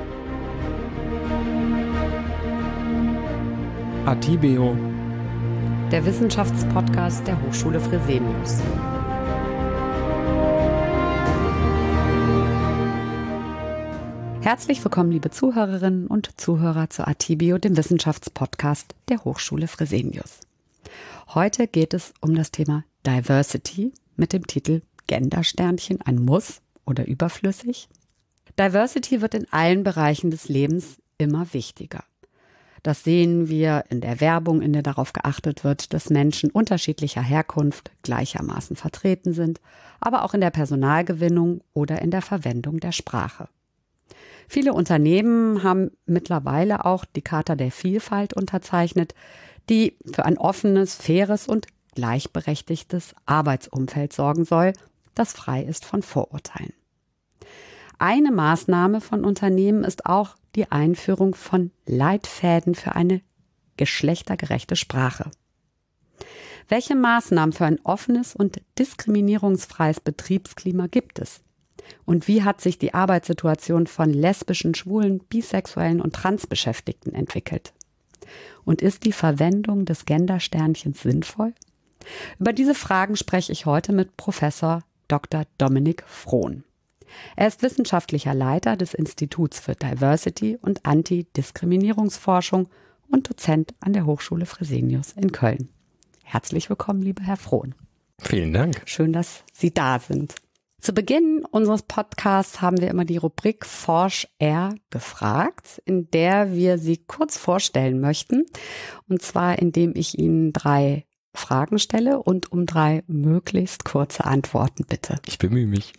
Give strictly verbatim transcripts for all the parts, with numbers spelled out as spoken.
Atibeo, der Wissenschaftspodcast der Hochschule Fresenius. Herzlich willkommen, liebe Zuhörerinnen und Zuhörer zu Atibeo, dem Wissenschaftspodcast der Hochschule Fresenius. Heute geht es um das Thema Diversity mit dem Titel Gendersternchen, ein Muss oder überflüssig? Diversity wird in allen Bereichen des Lebens immer wichtiger. Das sehen wir in der Werbung, in der darauf geachtet wird, dass Menschen unterschiedlicher Herkunft gleichermaßen vertreten sind, aber auch in der Personalgewinnung oder in der Verwendung der Sprache. Viele Unternehmen haben mittlerweile auch die Charta der Vielfalt unterzeichnet, die für ein offenes, faires und gleichberechtigtes Arbeitsumfeld sorgen soll, das frei ist von Vorurteilen. Eine Maßnahme von Unternehmen ist auch die Einführung von Leitfäden für eine geschlechtergerechte Sprache. Welche Maßnahmen für ein offenes und diskriminierungsfreies Betriebsklima gibt es? Und wie hat sich die Arbeitssituation von lesbischen, schwulen, bisexuellen und Transbeschäftigten entwickelt? Und ist die Verwendung des Gendersternchens sinnvoll? Über diese Fragen spreche ich heute mit Professor Doktor Dominik Frohn. Er ist wissenschaftlicher Leiter des Instituts für Diversity und Antidiskriminierungsforschung und Dozent an der Hochschule Fresenius in Köln. Herzlich willkommen, lieber Herr Frohn. Vielen Dank. Schön, dass Sie da sind. Zu Beginn unseres Podcasts haben wir immer die Rubrik Forsch R gefragt, in der wir Sie kurz vorstellen möchten. Und zwar, indem ich Ihnen drei Fragen stelle und um drei möglichst kurze Antworten bitte. Ich bemühe mich.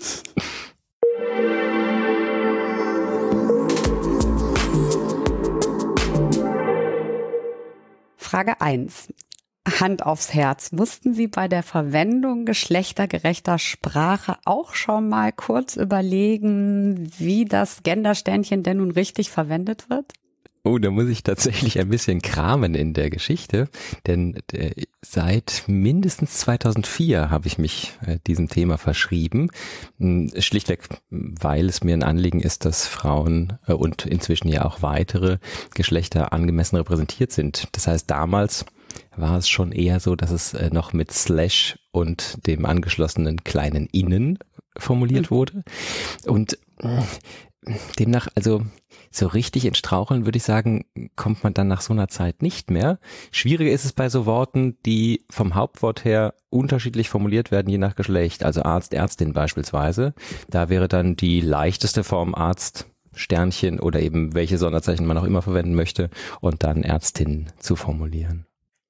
Frage eins. Hand aufs Herz. Mussten Sie bei der Verwendung geschlechtergerechter Sprache auch schon mal kurz überlegen, wie das Gendersternchen denn nun richtig verwendet wird? Oh, da muss ich tatsächlich ein bisschen kramen in der Geschichte, denn äh, seit mindestens zweitausendvier habe ich mich äh, diesem Thema verschrieben, schlichtweg, weil es mir ein Anliegen ist, dass Frauen äh, und inzwischen ja auch weitere Geschlechter angemessen repräsentiert sind. Das heißt, damals war es schon eher so, dass es äh, noch mit Slash und dem angeschlossenen kleinen Innen formuliert mhm. wurde und äh, demnach, also so richtig ins Straucheln, würde ich sagen, kommt man dann nach so einer Zeit nicht mehr. Schwieriger ist es bei so Worten, die vom Hauptwort her unterschiedlich formuliert werden, je nach Geschlecht. Also Arzt, Ärztin beispielsweise. Da wäre dann die leichteste Form Arzt, Sternchen oder eben welche Sonderzeichen man auch immer verwenden möchte und dann Ärztin zu formulieren.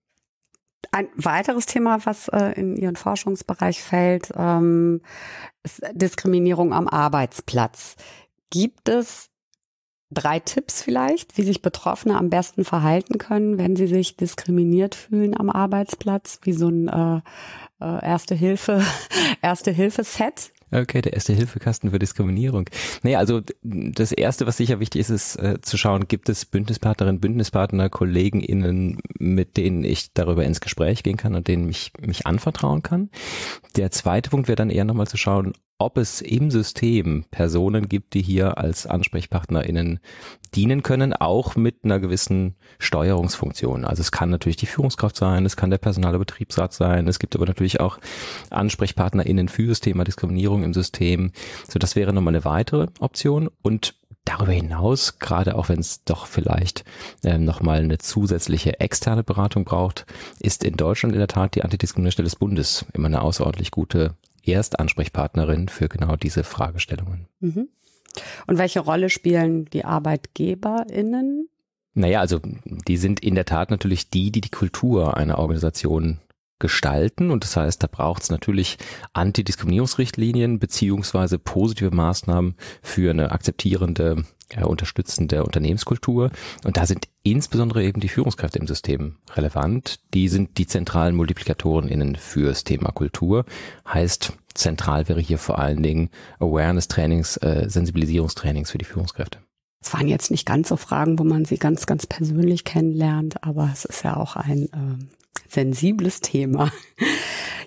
Ein weiteres Thema, was äh, in Ihren Forschungsbereich fällt, ähm, ist Diskriminierung am Arbeitsplatz. Gibt es drei Tipps vielleicht, wie sich Betroffene am besten verhalten können, wenn sie sich diskriminiert fühlen am Arbeitsplatz, wie so ein äh, äh, Erste-Hilfe, Erste-Hilfe-Set? Okay, der Erste-Hilfe-Kasten für Diskriminierung. Naja, also das Erste, was sicher wichtig ist, ist äh, zu schauen, gibt es Bündnispartnerinnen, Bündnispartner, KollegInnen, mit denen ich darüber ins Gespräch gehen kann und denen mich mich anvertrauen kann. Der zweite Punkt wäre dann eher nochmal zu schauen, ob es im System Personen gibt, die hier als AnsprechpartnerInnen dienen können, auch mit einer gewissen Steuerungsfunktion. Also es kann natürlich die Führungskraft sein, es kann der personale Betriebsrat sein, es gibt aber natürlich auch AnsprechpartnerInnen für das Thema Diskriminierung im System. So, das wäre nochmal eine weitere Option und darüber hinaus, gerade auch wenn es doch vielleicht äh, nochmal eine zusätzliche externe Beratung braucht, ist in Deutschland in der Tat die Antidiskriminierungsstelle des Bundes immer eine außerordentlich gute Erstansprechpartnerin für genau diese Fragestellungen. Mhm. Und welche Rolle spielen die ArbeitgeberInnen? Naja, also die sind in der Tat natürlich die, die die Kultur einer Organisation gestalten und das heißt, da braucht es natürlich Antidiskriminierungsrichtlinien beziehungsweise positive Maßnahmen für eine akzeptierende, äh, unterstützende Unternehmenskultur und da sind insbesondere eben die Führungskräfte im System relevant. Die sind die zentralen MultiplikatorInnen fürs Thema Kultur. Heißt, zentral wäre hier vor allen Dingen Awareness-Trainings, äh, Sensibilisierungstrainings für die Führungskräfte. Es waren jetzt nicht ganz so Fragen, wo man sie ganz, ganz persönlich kennenlernt, aber es ist ja auch ein äh, sensibles Thema.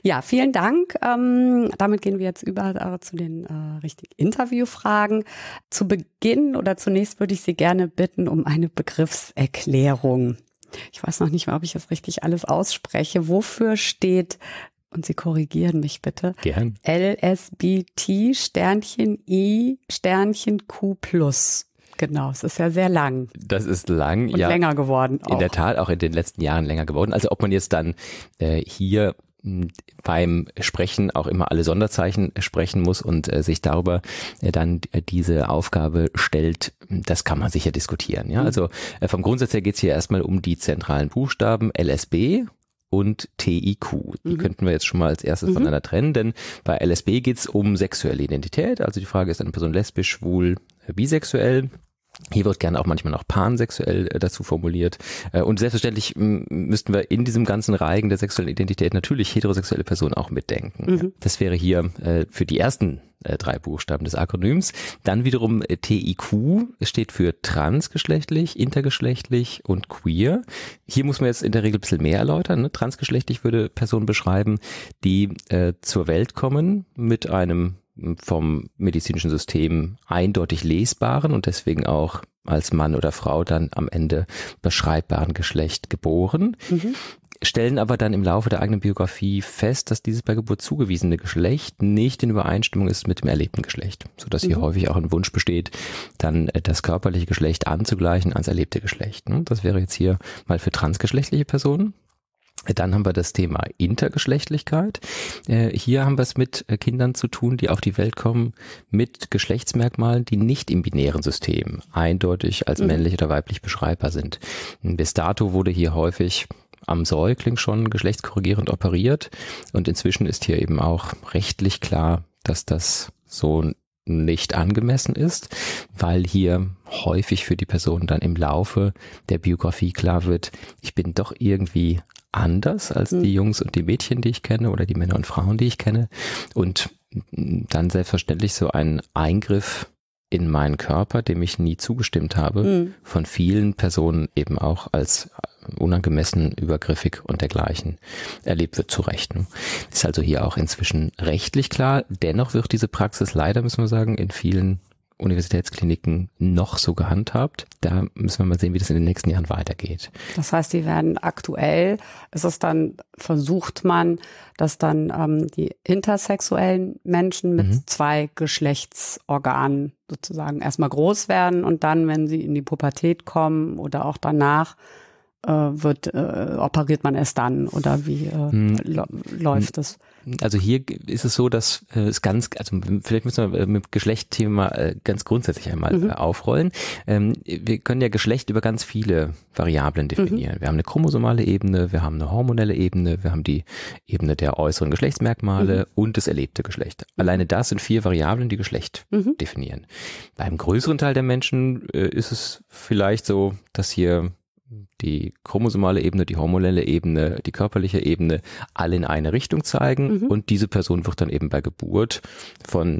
Ja, vielen Dank. Ähm, damit gehen wir jetzt über äh, zu den äh, richtigen Interviewfragen. Zu Beginn oder zunächst würde ich Sie gerne bitten um eine Begriffserklärung. Ich weiß noch nicht mal, ob ich das richtig alles ausspreche. Wofür steht, und Sie korrigieren mich bitte, Gern. L S B T Sternchen I Sternchen Q plus? Genau, es ist ja sehr lang. Das ist lang, und ja. länger geworden auch. In der Tat auch in den letzten Jahren länger geworden. Also ob man jetzt dann äh, hier mh, beim Sprechen auch immer alle Sonderzeichen sprechen muss und äh, sich darüber äh, dann äh, diese Aufgabe stellt, das kann man sicher diskutieren. Ja, also äh, vom Grundsatz her geht es hier erstmal um die zentralen Buchstaben L S B und T I Q. Die mhm. könnten wir jetzt schon mal als erstes mhm. voneinander trennen, denn bei L S B geht es um sexuelle Identität. Also die Frage, ist eine Person lesbisch, schwul, äh, bisexuell? Hier wird gerne auch manchmal noch pansexuell äh, dazu formuliert. Äh, und selbstverständlich m, müssten wir in diesem ganzen Reigen der sexuellen Identität natürlich heterosexuelle Personen auch mitdenken. Mhm. Das wäre hier äh, für die ersten äh, drei Buchstaben des Akronyms. Dann wiederum äh, T I Q steht für transgeschlechtlich, intergeschlechtlich und queer. Hier muss man jetzt in der Regel ein bisschen mehr erläutern. Ne? Transgeschlechtlich würde Personen beschreiben, die äh, zur Welt kommen mit einem vom medizinischen System eindeutig lesbaren und deswegen auch als Mann oder Frau dann am Ende beschreibbaren Geschlecht geboren, mhm. stellen aber dann im Laufe der eigenen Biografie fest, dass dieses bei Geburt zugewiesene Geschlecht nicht in Übereinstimmung ist mit dem erlebten Geschlecht, sodass hier mhm. häufig auch ein Wunsch besteht, dann das körperliche Geschlecht anzugleichen ans erlebte Geschlecht. Das wäre jetzt hier mal für transgeschlechtliche Personen. Dann haben wir das Thema Intergeschlechtlichkeit. Hier haben wir es mit Kindern zu tun, die auf die Welt kommen mit Geschlechtsmerkmalen, die nicht im binären System eindeutig als männlich oder weiblich beschreibbar sind. Bis dato wurde hier häufig am Säugling schon geschlechtskorrigierend operiert und inzwischen ist hier eben auch rechtlich klar, dass das so nicht angemessen ist, weil hier häufig für die Person dann im Laufe der Biografie klar wird, ich bin doch irgendwie anders als die Jungs und die Mädchen, die ich kenne oder die Männer und Frauen, die ich kenne und dann selbstverständlich so ein Eingriff in meinen Körper, dem ich nie zugestimmt habe, mhm. von vielen Personen eben auch als unangemessen, übergriffig und dergleichen erlebt wird, zu Recht. Ist also hier auch inzwischen rechtlich klar. Dennoch wird diese Praxis leider, müssen wir sagen, in vielen Universitätskliniken noch so gehandhabt. Da müssen wir mal sehen, wie das in den nächsten Jahren weitergeht. Das heißt, die werden aktuell, ist es dann, versucht man, dass dann ähm, die intersexuellen Menschen mit mhm. zwei Geschlechtsorganen sozusagen erstmal groß werden und dann, wenn sie in die Pubertät kommen oder auch danach, äh, wird äh, operiert man erst dann oder wie äh, mhm. läuft das? Also hier ist es so, dass äh, es ganz, also vielleicht müssen wir mit Geschlechtthema äh, ganz grundsätzlich einmal mhm. äh, aufrollen. Ähm, wir können ja Geschlecht über ganz viele Variablen definieren. Mhm. Wir haben eine chromosomale Ebene, wir haben eine hormonelle Ebene, wir haben die Ebene der äußeren Geschlechtsmerkmale mhm. und das erlebte Geschlecht. Alleine das sind vier Variablen, die Geschlecht mhm. definieren. Beim größeren Teil der Menschen äh, ist es vielleicht so, dass hier die chromosomale Ebene, die hormonelle Ebene, die körperliche Ebene alle in eine Richtung zeigen mhm. und diese Person wird dann eben bei Geburt von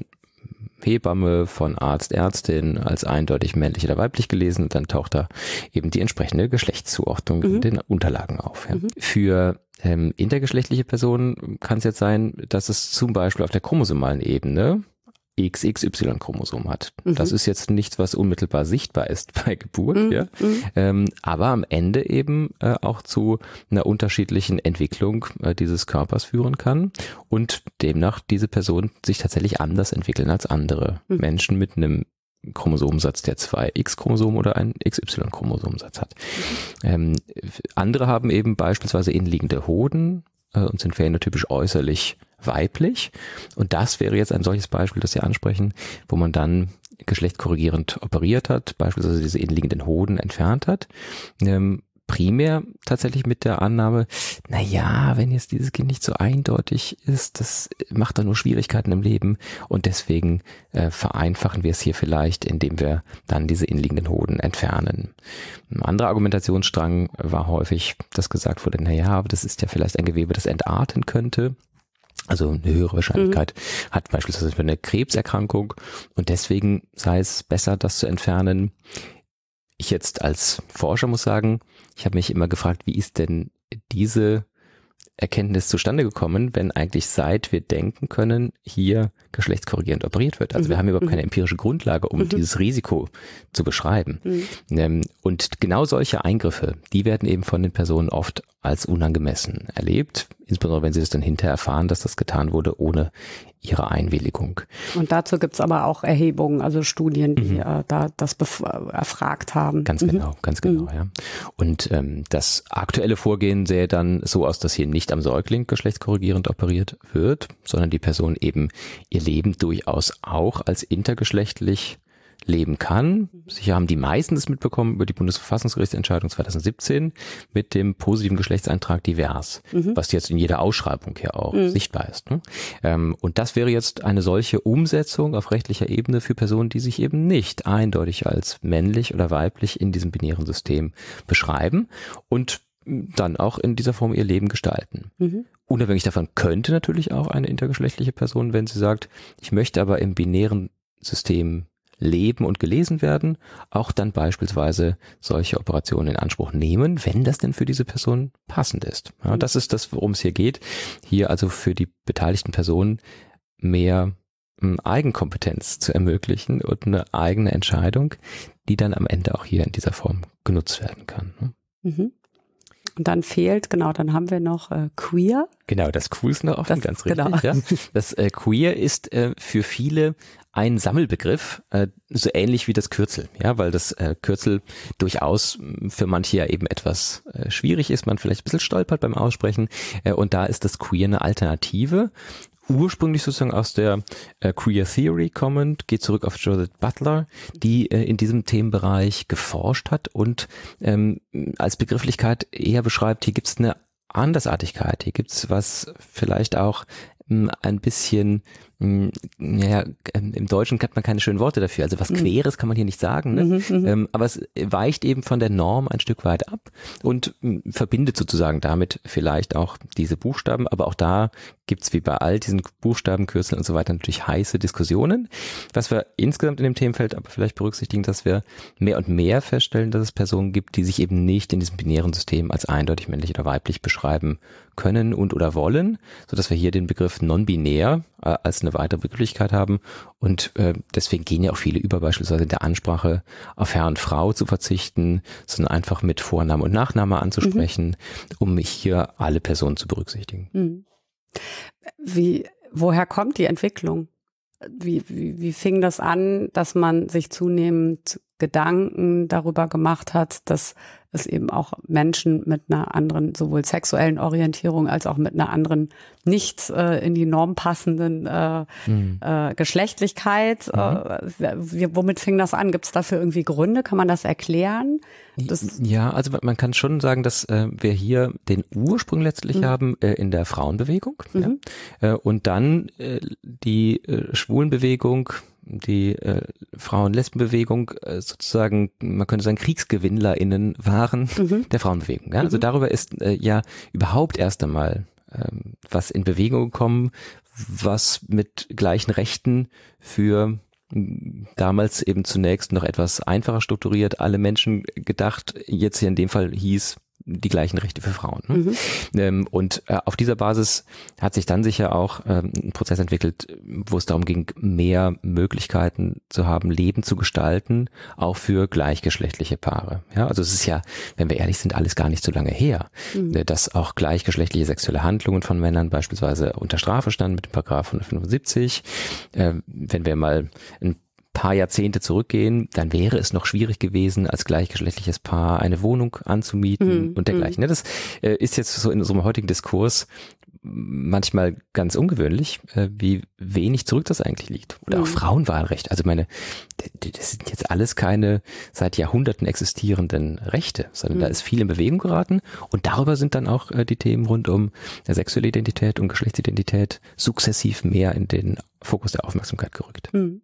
Hebamme, von Arzt, Ärztin als eindeutig männlich oder weiblich gelesen und dann taucht da eben die entsprechende Geschlechtszuordnung mhm. in den Unterlagen auf. Ja. Mhm. Für ähm, intergeschlechtliche Personen kann es jetzt sein, dass es zum Beispiel auf der chromosomalen Ebene X X Y-Chromosom hat. Mhm. Das ist jetzt nichts, was unmittelbar sichtbar ist bei Geburt, mhm. ja. Mhm. Ähm, aber am Ende eben äh, auch zu einer unterschiedlichen Entwicklung äh, dieses Körpers führen kann und demnach diese Person sich tatsächlich anders entwickeln als andere mhm. Menschen mit einem Chromosomensatz, der zwei X-Chromosomen oder einen X Y-Chromosomensatz hat. Mhm. Ähm, andere haben eben beispielsweise innenliegende Hoden äh, und sind phänotypisch äußerlich weiblich. Und das wäre jetzt ein solches Beispiel, das Sie ansprechen, wo man dann geschlechtskorrigierend operiert hat, beispielsweise diese innenliegenden Hoden entfernt hat. Ähm, primär tatsächlich mit der Annahme, na ja, wenn jetzt dieses Kind nicht so eindeutig ist, das macht dann nur Schwierigkeiten im Leben und deswegen äh, vereinfachen wir es hier vielleicht, indem wir dann diese innenliegenden Hoden entfernen. Ein anderer Argumentationsstrang war häufig, dass gesagt wurde, na ja, aber das ist ja vielleicht ein Gewebe, das entarten könnte. Also eine höhere Wahrscheinlichkeit mhm. hat beispielsweise für eine Krebserkrankung und deswegen sei es besser, das zu entfernen. Ich jetzt als Forscher muss sagen, ich habe mich immer gefragt, wie ist denn diese Erkenntnis zustande gekommen, wenn eigentlich seit wir denken können, hier geschlechtskorrigierend operiert wird. Also mhm. wir haben überhaupt keine empirische Grundlage, um mhm. dieses Risiko zu beschreiben. Mhm. Und genau solche Eingriffe, die werden eben von den Personen oft als unangemessen erlebt, insbesondere wenn sie das dann hinterher erfahren, dass das getan wurde ohne ihre Einwilligung. Und dazu gibt es aber auch Erhebungen, also Studien, die mhm. äh, da das erfragt haben. Ganz mhm. genau, ganz genau, mhm. ja. Und ähm, das aktuelle Vorgehen sähe dann so aus, dass hier nicht am Säugling geschlechtskorrigierend operiert wird, sondern die Person eben ihr Leben durchaus auch als intergeschlechtlich leben kann. Sicher haben die meisten das mitbekommen über die Bundesverfassungsgerichtsentscheidung zweitausendsiebzehn mit dem positiven Geschlechtseintrag divers, mhm. was jetzt in jeder Ausschreibung hier auch mhm. sichtbar ist. Ne? Ähm, und das wäre jetzt eine solche Umsetzung auf rechtlicher Ebene für Personen, die sich eben nicht eindeutig als männlich oder weiblich in diesem binären System beschreiben und dann auch in dieser Form ihr Leben gestalten. Mhm. Unabhängig davon könnte natürlich auch eine intergeschlechtliche Person, wenn sie sagt, ich möchte aber im binären System leben und gelesen werden, auch dann beispielsweise solche Operationen in Anspruch nehmen, wenn das denn für diese Person passend ist. Ja, das ist das, worum es hier geht. Hier also für die beteiligten Personen mehr m, Eigenkompetenz zu ermöglichen und eine eigene Entscheidung, die dann am Ende auch hier in dieser Form genutzt werden kann. Mhm. Und dann fehlt, genau, dann haben wir noch äh, queer. Genau, das Q ist noch offen, das, ganz richtig. Genau. Ja. Das äh, queer ist äh, für viele ein Sammelbegriff, äh, so ähnlich wie das Kürzel, ja, weil das äh, Kürzel durchaus für manche ja eben etwas äh, schwierig ist, man vielleicht ein bisschen stolpert beim Aussprechen äh, und da ist das Queer eine Alternative. Ursprünglich sozusagen aus der äh, Queer Theory kommend, geht zurück auf Judith Butler, die äh, in diesem Themenbereich geforscht hat und ähm, als Begrifflichkeit eher beschreibt, hier gibt es eine Andersartigkeit, hier gibt es was vielleicht auch mh, ein bisschen, mh, ja, im Deutschen kennt man keine schönen Worte dafür, also was Queres kann man hier nicht sagen, ne? mhm, ähm, aber es weicht eben von der Norm ein Stück weit ab und mh, verbindet sozusagen damit vielleicht auch diese Buchstaben, aber auch da gibt's wie bei all diesen Buchstabenkürzeln und so weiter natürlich heiße Diskussionen. Was wir insgesamt in dem Themenfeld aber vielleicht berücksichtigen, dass wir mehr und mehr feststellen, dass es Personen gibt, die sich eben nicht in diesem binären System als eindeutig männlich oder weiblich beschreiben können und oder wollen, sodass wir hier den Begriff non-binär äh, als eine weitere Begrifflichkeit haben und äh, deswegen gehen ja auch viele über, beispielsweise in der Ansprache auf Herr und Frau zu verzichten, sondern einfach mit Vorname und Nachname anzusprechen, mhm. um hier alle Personen zu berücksichtigen. Mhm. Wie, woher kommt die Entwicklung? Wie, wie, wie fing das an, dass man sich zunehmend Gedanken darüber gemacht hat, dass es eben auch Menschen mit einer anderen, sowohl sexuellen Orientierung als auch mit einer anderen, nicht äh, in die Norm passenden äh, mhm. äh, Geschlechtlichkeit, mhm. äh, womit fing das an? Gibt es dafür irgendwie Gründe? Kann man das erklären? Das ja, also man kann schon sagen, dass äh, wir hier den Ursprung letztlich mhm. haben äh, in der Frauenbewegung mhm. ja? äh, und dann äh, die äh, Schwulenbewegung, die äh, Frauen-Lesben-Bewegung äh, sozusagen, man könnte sagen, KriegsgewinnlerInnen waren mhm. der Frauenbewegung. Ja? Also mhm. darüber ist äh, ja überhaupt erst einmal ähm, was in Bewegung gekommen, was mit gleichen Rechten für damals eben zunächst noch etwas einfacher strukturiert, alle Menschen gedacht, jetzt hier in dem Fall hieß, die gleichen Rechte für Frauen. Ne? Mhm. Ähm, und äh, auf dieser Basis hat sich dann sicher auch ähm, ein Prozess entwickelt, wo es darum ging, mehr Möglichkeiten zu haben, Leben zu gestalten, auch für gleichgeschlechtliche Paare. Ja, also es ist ja, wenn wir ehrlich sind, alles gar nicht so lange her, mhm. äh, dass auch gleichgeschlechtliche sexuelle Handlungen von Männern beispielsweise unter Strafe standen mit dem Paragraph hundertfünfundsiebzig. Äh, wenn wir mal ein paar Jahrzehnte zurückgehen, dann wäre es noch schwierig gewesen, als gleichgeschlechtliches Paar eine Wohnung anzumieten mhm. und dergleichen. Das äh, ist jetzt so in unserem heutigen Diskurs manchmal ganz ungewöhnlich, äh, wie wenig zurück das eigentlich liegt. Oder mhm. auch Frauenwahlrecht. Also meine, das sind jetzt alles keine seit Jahrhunderten existierenden Rechte, sondern mhm. da ist viel in Bewegung geraten und darüber sind dann auch äh, die Themen rund um sexuelle Identität und Geschlechtsidentität sukzessiv mehr in den Fokus der Aufmerksamkeit gerückt. Mhm.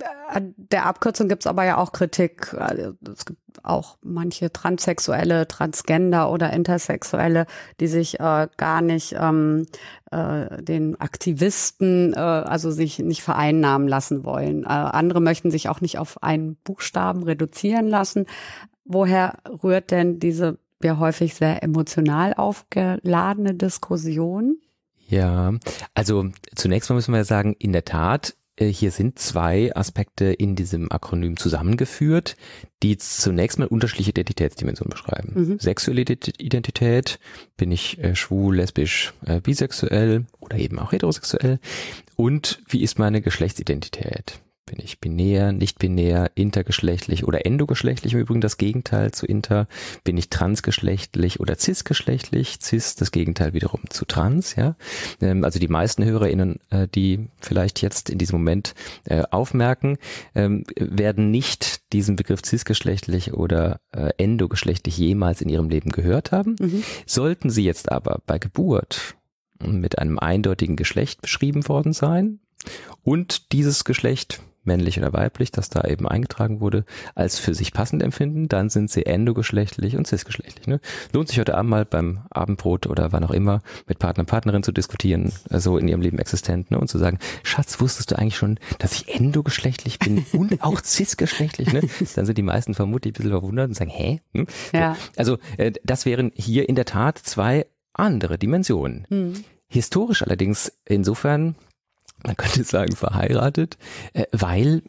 Der Abkürzung gibt es aber ja auch Kritik. Es gibt auch manche Transsexuelle, Transgender oder Intersexuelle, die sich äh, gar nicht ähm, äh, den Aktivisten, äh, also sich nicht vereinnahmen lassen wollen. Äh, andere möchten sich auch nicht auf einen Buchstaben reduzieren lassen. Woher rührt denn diese ja häufig sehr emotional aufgeladene Diskussion. Ja, also zunächst mal müssen wir sagen, in der Tat, hier sind zwei Aspekte in diesem Akronym zusammengeführt, die zunächst mal unterschiedliche Identitätsdimensionen beschreiben. Mhm. Sexuelle Identität, bin ich äh, schwul, lesbisch, äh, bisexuell oder eben auch heterosexuell, und wie ist meine Geschlechtsidentität? Bin ich binär, nicht binär, intergeschlechtlich oder endogeschlechtlich, im Übrigen das Gegenteil zu inter? Bin ich transgeschlechtlich oder cisgeschlechtlich? Cis, das Gegenteil wiederum zu trans, ja. Also die meisten HörerInnen, die vielleicht jetzt in diesem Moment aufmerken, werden nicht diesen Begriff cisgeschlechtlich oder endogeschlechtlich jemals in ihrem Leben gehört haben. Mhm. Sollten sie jetzt aber bei Geburt mit einem eindeutigen Geschlecht beschrieben worden sein und dieses Geschlecht, männlich oder weiblich, das da eben eingetragen wurde, als für sich passend empfinden, dann sind sie endogeschlechtlich und cisgeschlechtlich. Ne? Lohnt sich heute Abend mal beim Abendbrot oder wann auch immer mit Partner und Partnerin zu diskutieren, so in ihrem Leben existent, ne? Und zu sagen, Schatz, wusstest du eigentlich schon, dass ich endogeschlechtlich bin und auch cisgeschlechtlich? Ne? Dann sind die meisten vermutlich ein bisschen verwundert und sagen, hä? Hm? Ja. So, also äh, das wären hier in der Tat zwei andere Dimensionen. Hm. Historisch allerdings insofern, man könnte sagen, verheiratet, weil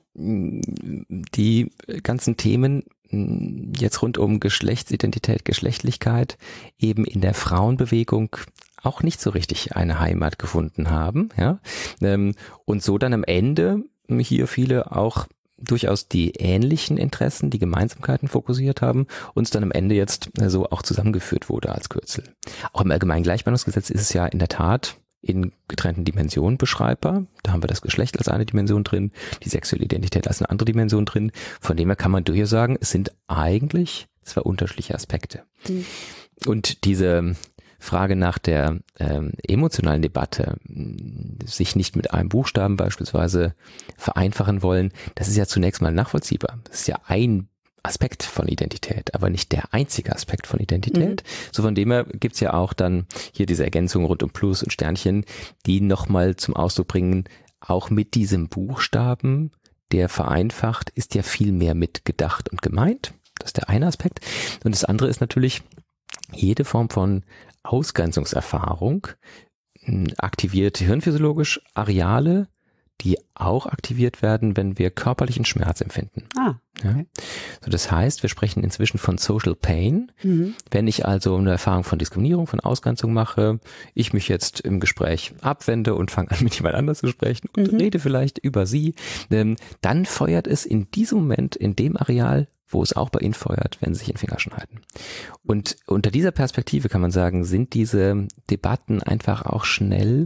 die ganzen Themen jetzt rund um Geschlechtsidentität, Geschlechtlichkeit eben in der Frauenbewegung auch nicht so richtig eine Heimat gefunden haben, ja, und so dann am Ende hier viele auch durchaus die ähnlichen Interessen, die Gemeinsamkeiten fokussiert haben, uns dann am Ende jetzt so auch zusammengeführt wurde als Kürzel. Auch im Allgemeinen Gleichbehandlungsgesetz ist es ja in der Tat in getrennten Dimensionen beschreibbar. Da haben wir das Geschlecht als eine Dimension drin, die sexuelle Identität als eine andere Dimension drin. Von dem her kann man durchaus sagen, es sind eigentlich zwei unterschiedliche Aspekte. Mhm. Und diese Frage nach der ähm, emotionalen Debatte, sich nicht mit einem Buchstaben beispielsweise vereinfachen wollen, das ist ja zunächst mal nachvollziehbar. Das ist ja ein Aspekt von Identität, aber nicht der einzige Aspekt von Identität. Mhm. So von dem her gibt's ja auch dann hier diese Ergänzungen rund um Plus und Sternchen, die nochmal zum Ausdruck bringen, auch mit diesem Buchstaben, der vereinfacht, ist ja viel mehr mit gedacht und gemeint. Das ist der eine Aspekt. Und das andere ist natürlich, jede Form von Ausgrenzungserfahrung aktiviert hirnphysiologisch Areale, die auch aktiviert werden, wenn wir körperlichen Schmerz empfinden. Ah, okay. Ja? So, das heißt, wir sprechen inzwischen von Social Pain. Mhm. Wenn ich also eine Erfahrung von Diskriminierung, von Ausgrenzung mache, ich mich jetzt im Gespräch abwende und fange an, mit jemand anders zu sprechen und mhm. rede vielleicht über sie, ähm, dann feuert es in diesem Moment, in dem Areal, wo es auch bei Ihnen feuert, wenn Sie sich in den Finger schneiden. Und unter dieser Perspektive kann man sagen, sind diese Debatten einfach auch schnell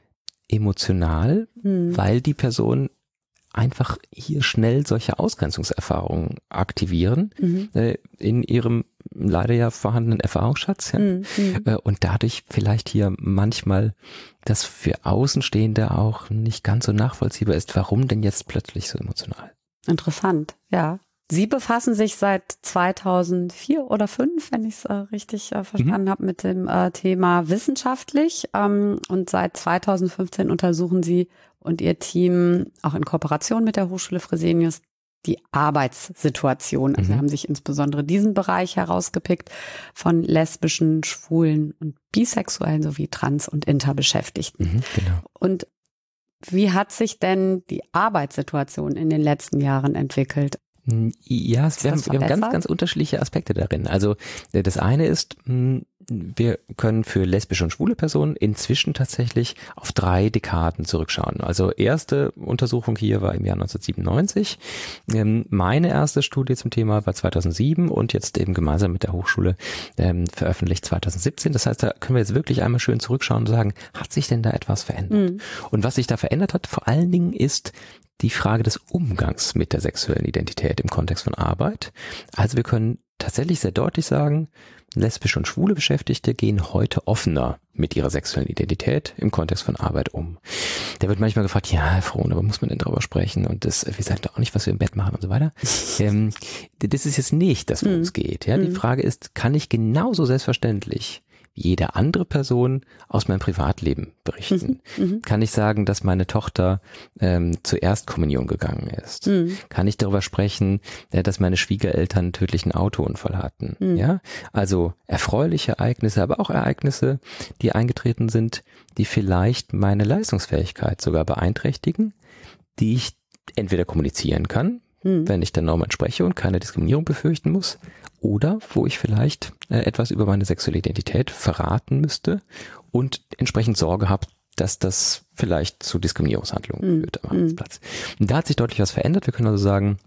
emotional, hm. weil die Person einfach hier schnell solche Ausgrenzungserfahrungen aktivieren, mhm. äh, in ihrem leider ja vorhandenen Erfahrungsschatz. Ja? Mhm. Äh, und dadurch vielleicht hier manchmal das für Außenstehende auch nicht ganz so nachvollziehbar ist, warum denn jetzt plötzlich so emotional? Interessant, ja. Sie befassen sich seit zweitausendvier oder fünf, wenn ich es äh, richtig äh, verstanden mhm. habe, mit dem äh, Thema wissenschaftlich. Ähm, und seit zweitausendfünfzehn untersuchen Sie und Ihr Team auch in Kooperation mit der Hochschule Fresenius die Arbeitssituation. Also mhm. Sie haben sich insbesondere diesen Bereich herausgepickt von lesbischen, schwulen und bisexuellen sowie trans- und interbeschäftigten. Mhm, genau. Und wie hat sich denn die Arbeitssituation in den letzten Jahren entwickelt? Ja, wir haben, wir haben ganz, ganz unterschiedliche Aspekte darin. Also das eine ist, wir können für lesbische und schwule Personen inzwischen tatsächlich auf drei Dekaden zurückschauen. Also erste Untersuchung hier war im Jahr neunzehnhundertsiebenundneunzig. Meine erste Studie zum Thema war zweitausendsieben und jetzt eben gemeinsam mit der Hochschule ähm, veröffentlicht zweitausendsiebzehn. Das heißt, da können wir jetzt wirklich einmal schön zurückschauen und sagen, hat sich denn da etwas verändert? Mhm. Und was sich da verändert hat, vor allen Dingen ist die Frage des Umgangs mit der sexuellen Identität im Kontext von Arbeit. Also wir können tatsächlich sehr deutlich sagen, lesbische und schwule Beschäftigte gehen heute offener mit ihrer sexuellen Identität im Kontext von Arbeit um. Da wird manchmal gefragt, ja, Herr Frohn, aber muss man denn darüber sprechen? Und das, wir sagen doch auch nicht, was wir im Bett machen und so weiter. ähm, das ist jetzt nicht, dass es uns geht. Ja, die Frage ist, kann ich genauso selbstverständlich jede andere Person aus meinem Privatleben berichten? Mhm. Kann ich sagen, dass meine Tochter ähm, zur Erstkommunion gegangen ist? Mhm. Kann ich darüber sprechen, äh, dass meine Schwiegereltern einen tödlichen Autounfall hatten? Mhm. Ja, also erfreuliche Ereignisse, aber auch Ereignisse, die eingetreten sind, die vielleicht meine Leistungsfähigkeit sogar beeinträchtigen, die ich entweder kommunizieren kann, mhm. wenn ich der Norm entspreche und keine Diskriminierung befürchten muss, oder wo ich vielleicht äh, etwas über meine sexuelle Identität verraten müsste und entsprechend Sorge habe, dass das vielleicht zu Diskriminierungshandlungen mhm. führt am Arbeitsplatz. Und da hat sich deutlich was verändert. Wir können also sagen,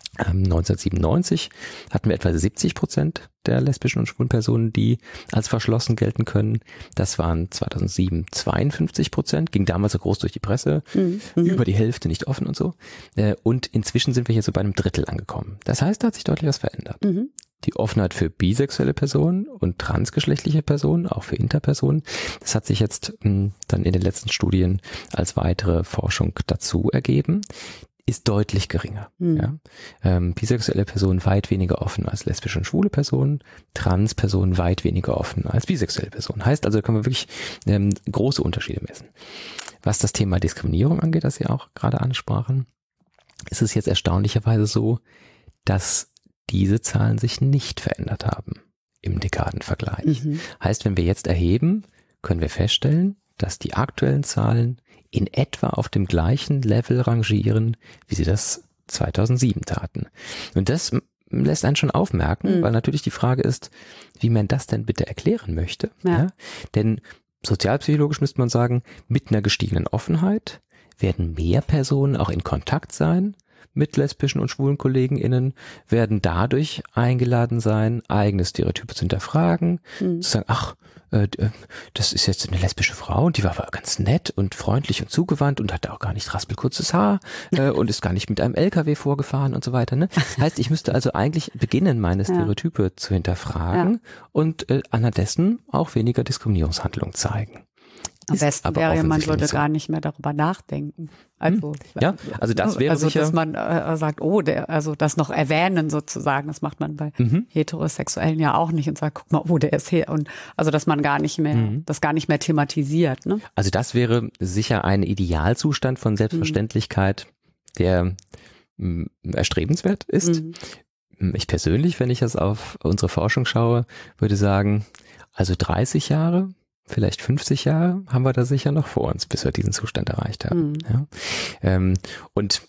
neunzehnhundertsiebenundneunzig hatten wir etwa siebzig Prozent der lesbischen und schwulen Personen, die als verschlossen gelten können. Das waren zweitausendsieben zweiundfünfzig Prozent, ging damals so groß durch die Presse, mhm. über die Hälfte nicht offen und so. Und inzwischen sind wir hier so bei einem Drittel angekommen. Das heißt, da hat sich deutlich was verändert. Mhm. Die Offenheit für bisexuelle Personen und transgeschlechtliche Personen, auch für Interpersonen, das hat sich jetzt mh, dann in den letzten Studien als weitere Forschung dazu ergeben, ist deutlich geringer. Mhm. Ja? Ähm, bisexuelle Personen weit weniger offen als lesbische und schwule Personen, Transpersonen weit weniger offen als bisexuelle Personen. Heißt also, da können wir wirklich ähm, große Unterschiede messen. Was das Thema Diskriminierung angeht, das Sie auch gerade ansprachen, ist es jetzt erstaunlicherweise so, dass diese Zahlen sich nicht verändert haben im Dekadenvergleich. Mhm. Heißt, wenn wir jetzt erheben, können wir feststellen, dass die aktuellen Zahlen in etwa auf dem gleichen Level rangieren, wie sie das zweitausendsieben taten. Und das lässt einen schon aufmerken, mhm. weil natürlich die Frage ist, wie man das denn bitte erklären möchte. Ja. Ja? Denn sozialpsychologisch müsste man sagen, mit einer gestiegenen Offenheit werden mehr Personen auch in Kontakt sein mit lesbischen und schwulen KollegInnen, werden dadurch eingeladen sein, eigene Stereotype zu hinterfragen, mhm. zu sagen, ach, äh, das ist jetzt eine lesbische Frau und die war aber ganz nett und freundlich und zugewandt und hatte auch gar nicht raspelkurzes Haar äh, und ist gar nicht mit einem L K W vorgefahren und so weiter. Ne? Heißt, ich müsste also eigentlich beginnen, meine Stereotype ja. zu hinterfragen ja. und äh, anhand dessen auch weniger Diskriminierungshandlungen zeigen. Am besten wäre ja, man würde so. gar nicht mehr darüber nachdenken. Also, ja, also das wäre also, sicher, dass man äh, sagt, oh, der, also das noch erwähnen sozusagen, das macht man bei mhm. Heterosexuellen ja auch nicht und sagt, guck mal, oh, der ist hier und also, dass man gar nicht mehr, mhm. das gar nicht mehr thematisiert. Ne? Also das wäre sicher ein Idealzustand von Selbstverständlichkeit, mhm. der mh, erstrebenswert ist. Mhm. Ich persönlich, wenn ich jetzt auf unsere Forschung schaue, würde sagen, also dreißig Jahre, vielleicht fünfzig Jahre haben wir da sicher noch vor uns, bis wir diesen Zustand erreicht haben. Mhm. Ja? Ähm, und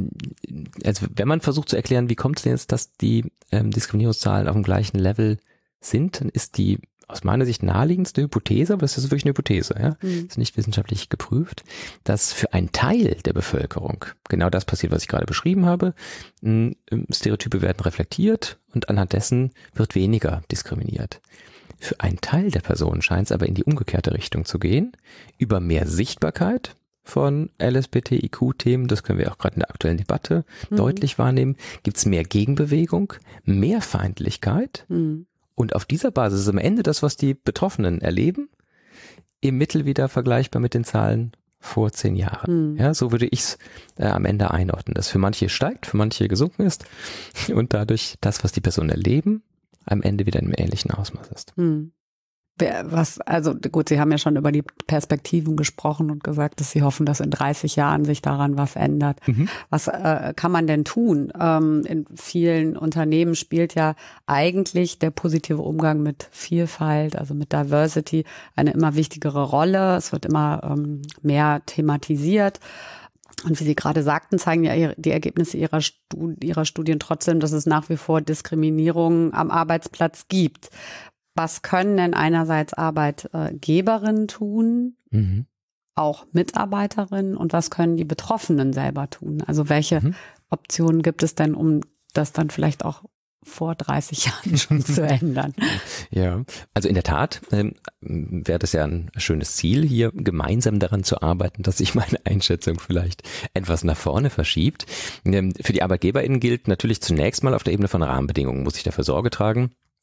also wenn man versucht zu erklären, wie kommt es denn jetzt, dass die ähm, Diskriminierungszahlen auf dem gleichen Level sind, dann ist die aus meiner Sicht naheliegendste Hypothese, aber das ist wirklich eine Hypothese, ja, mhm. ist nicht wissenschaftlich geprüft, dass für einen Teil der Bevölkerung genau das passiert, was ich gerade beschrieben habe. Stereotype werden reflektiert und anhand dessen wird weniger diskriminiert. Für einen Teil der Personen scheint es aber in die umgekehrte Richtung zu gehen, über mehr Sichtbarkeit von L S B T I Q-Themen, das können wir auch gerade in der aktuellen Debatte mhm. deutlich wahrnehmen, gibt es mehr Gegenbewegung, mehr Feindlichkeit mhm. und auf dieser Basis ist am Ende das, was die Betroffenen erleben, im Mittel wieder vergleichbar mit den Zahlen vor zehn Jahren. Mhm. Ja, so würde ich es äh, am Ende einordnen, dass für manche steigt, für manche gesunken ist und dadurch das, was die Personen erleben, am Ende wieder in einem ähnlichen Ausmaß ist. Hm. Was, also gut, Sie haben ja schon über die Perspektiven gesprochen und gesagt, dass Sie hoffen, dass in dreißig Jahren sich daran was ändert. Mhm. Was äh, kann man denn tun? Ähm, in vielen Unternehmen spielt ja eigentlich der positive Umgang mit Vielfalt, also mit Diversity, eine immer wichtigere Rolle. Es wird immer ähm, mehr thematisiert. Und wie Sie gerade sagten, zeigen ja die Ergebnisse ihrer, Stud- ihrer Studien trotzdem, dass es nach wie vor Diskriminierung am Arbeitsplatz gibt. Was können denn einerseits Arbeitgeberinnen tun, mhm. auch Mitarbeiterinnen, und was können die Betroffenen selber tun? Also welche mhm. Optionen gibt es denn, um das dann vielleicht auch vor dreißig Jahren schon zu ändern? Ja, also in der Tat ähm, wäre das ja ein schönes Ziel, hier gemeinsam daran zu arbeiten, dass sich meine Einschätzung vielleicht etwas nach vorne verschiebt. Ähm, für die ArbeitgeberInnen gilt natürlich zunächst mal auf der Ebene von Rahmenbedingungen, muss ich dafür Sorge tragen,